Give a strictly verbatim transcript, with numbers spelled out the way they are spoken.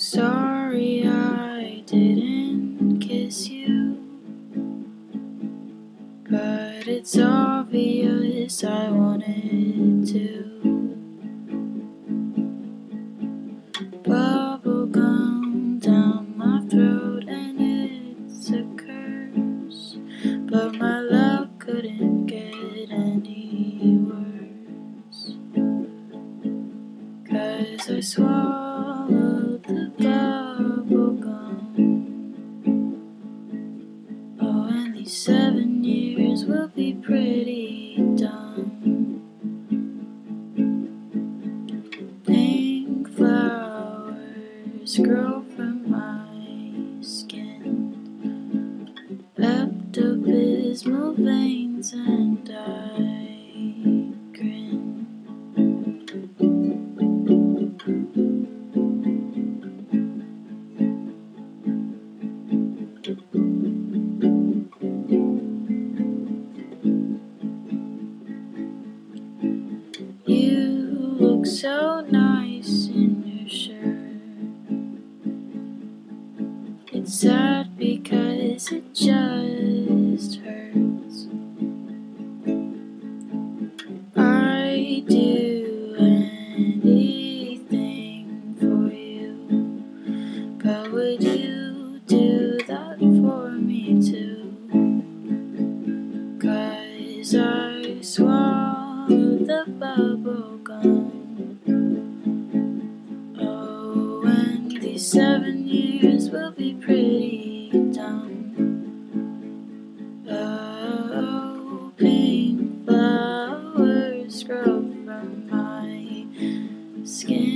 Sorry I didn't kiss you, but it's obvious I wanted to. Bubblegum down my throat and it's a curse, but my luck couldn't get any worse, 'cause I swallowed the bubblegum. Oh, and these seven years will be pretty dumb. Pink flowers grow from my skin, Pepto-Bismol veins, and I grin. You look so nice in your shirt. It's sad because it just hurts. I'd do anything for you, but would you do that for me too? 'Cause I swallowed the bubblegum. Oh, and these seven years will be pretty dumb. Oh, pink flowers grow from my skin.